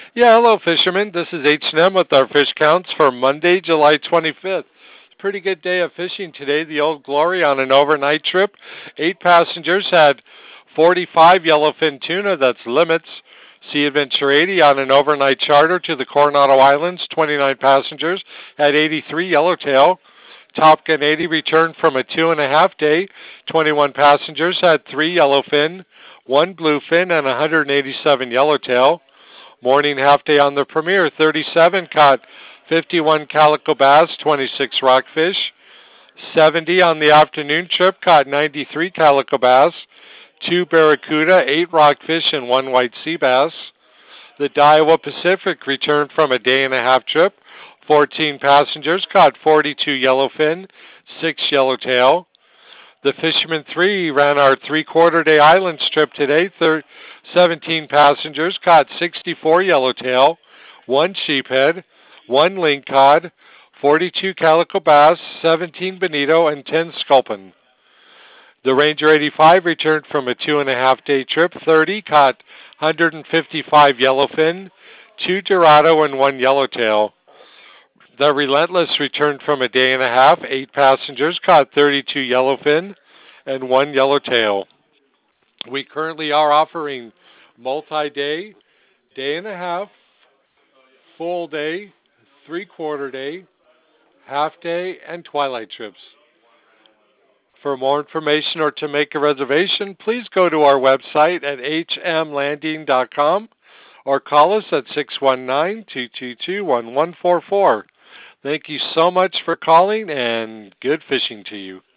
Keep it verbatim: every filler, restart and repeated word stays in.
Yeah, hello, fishermen. This is H and M with our fish counts for Monday, July twenty-fifth. Pretty good day of fishing today. The Old Glory on an overnight trip. Eight passengers had forty-five yellowfin tuna, that's limits. Sea Adventure eighty on an overnight charter to the Coronado Islands. twenty-nine passengers had eighty-three yellowtail. Top Gun eighty returned from a two and a half day. twenty-one passengers had three yellowfin, one bluefin, and one hundred eighty-seven yellowtail. Morning half day on the Premier, thirty-seven caught fifty-one calico bass, twenty-six rockfish. seventy on the afternoon trip caught ninety-three calico bass, two barracuda, eight rockfish, and one white sea bass. The Daiwa Pacific returned from a day and a half trip. fourteen passengers caught forty-two yellowfin, six yellowtail. The Fisherman three ran our three-quarter day island trip today. Thir- seventeen passengers caught sixty-four yellowtail, one sheephead, one lingcod, forty-two calico bass, seventeen bonito, and ten sculpin. The Ranger eighty-five returned from a two and a half day trip. thirty caught one hundred fifty-five yellowfin, two dorado, and one yellowtail. The Relentless returned from a day and a half. Eight passengers caught thirty-two yellowfin and one yellowtail. We currently are offering multi-day, day and a half, full day, three-quarter day, half day, and twilight trips. For more information or to make a reservation, please go to our website at h m landing dot com or call us at six one nine, two two two, one one four four. Thank you so much for calling and good fishing to you.